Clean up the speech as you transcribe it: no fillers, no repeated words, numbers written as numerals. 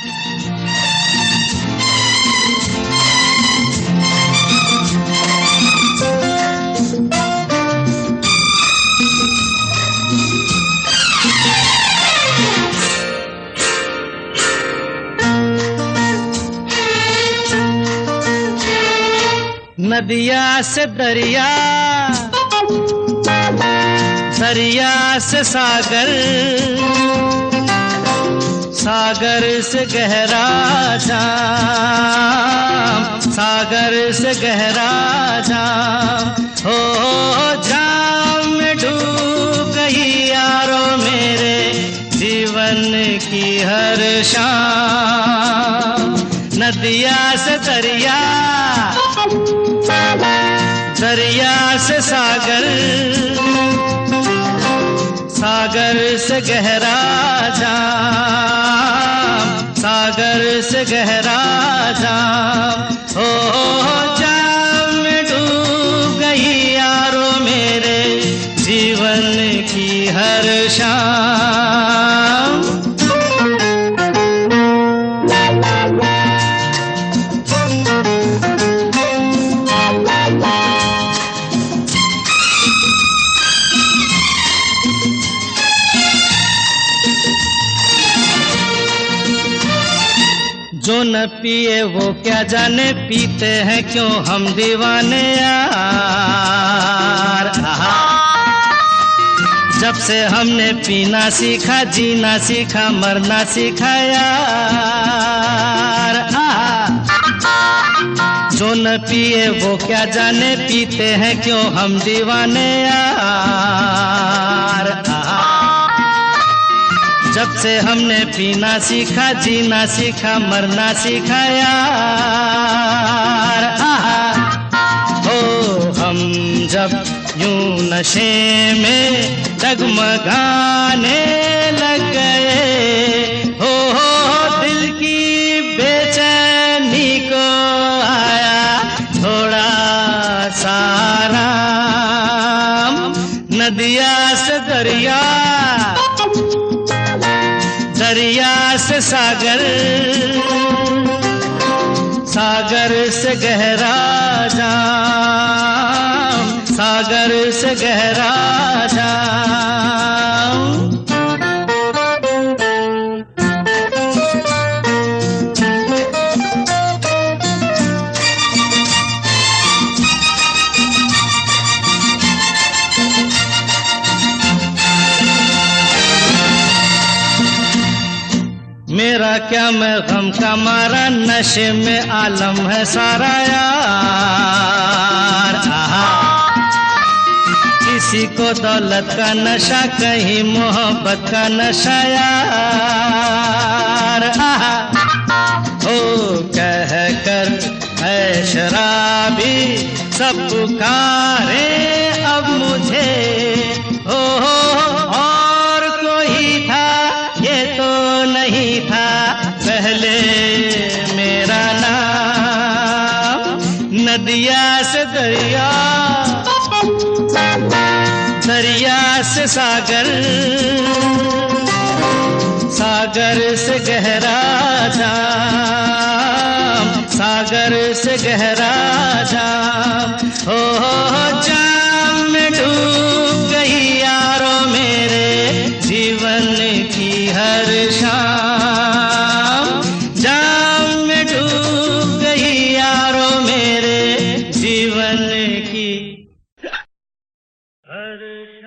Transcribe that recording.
नदिया से दरिया, दरिया से सागर, सागर से गहरा जाम, सागर से गहरा जाम। हो जाम में डूब गई यारो मेरे जीवन की हर शाम। नदिया से दरिया, दरिया से सागर, सागर से गहरा जाम, सागर से गहरा जाम। हो जाम में डूब गई यारो मेरे जीवन की हर शाम। जो न पिए वो क्या जाने, पीते हैं क्यों हम दीवाने यार। जब से हमने पीना सीखा, जीना सीखा, मरना सीखा यार। जो न पिए वो क्या जाने, पीते हैं क्यों हम दीवाने यार। जब से हमने पीना सीखा, जीना सीखा, मरना सीखा यार। हो हम जब यूं नशे में डगमगाने लग गए, हो दिल की बेचैनी को आया थोड़ा सा आराम। नदिया से दरिया, दरिया से सागर, सागर से गहरा जाम, सागर से गहरा जाम। मेरा क्या मैं गम का मारा, नशे में आलम है सारा यार। किसी को दौलत का नशा, कहीं मोहब्बत का नशा यार। ओ कह कर है शराबी सब पुकारे अब मुझे, हो और कोई था ये तो नहीं था पहले मेरा नाम। नदिया से दरिया, दरिया से सागर, सागर से गहरा जाम, सागर से गहरा जाम। हो जाम में डूब गई यारो मेरे जीवन की हर शाम। जाम में डूब गई यारो मेरे जीवन की हर